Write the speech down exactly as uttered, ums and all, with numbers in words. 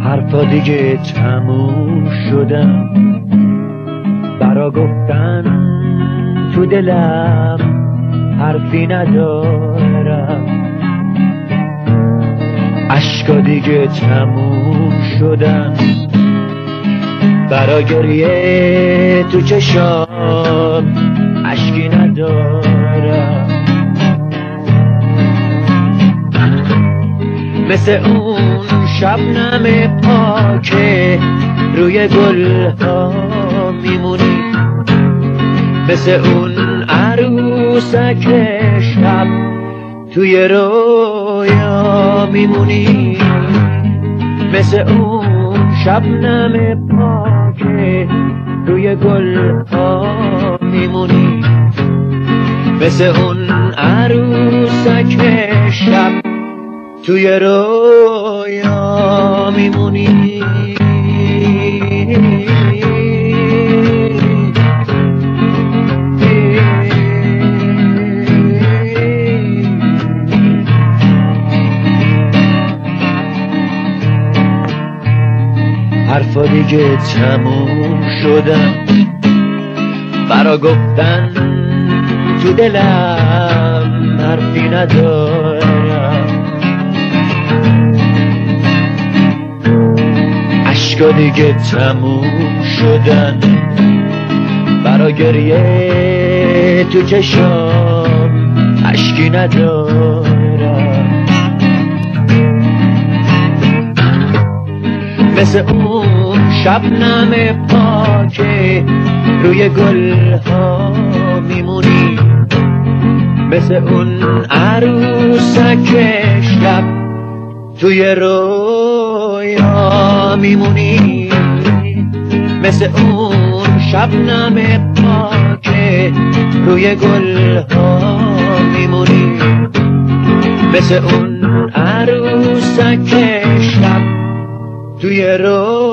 حرفا دیگه تموم شدم، برا گفتن تو دلم حرفی ندارم. اشکا دیگه تموم شدم، برا گریه تو چشام اشکی ندارم. مثل اون شبنم پاکه روی گل ها میمونی، مثل اون عروسک شب توی رویا میمونی، مثل اون شبنم پاکه روی گل ها میمونی، مثل اون عروسک شب توی رویا میمونی. حرفا دیگه تموم شدم، برا گفتن تو دلم حرفی ندارم. اشکا دیگه تموم شدن، برا گریه تو چشام اشکی ندارم. مثل اون شبنم پاکه روی گل ها میمونی، مثل اون عروسک شب توی رویا میمونی، مثل اون شبنم پاکه روی گل ها میمونی، مثل اون عروسک شب توی رو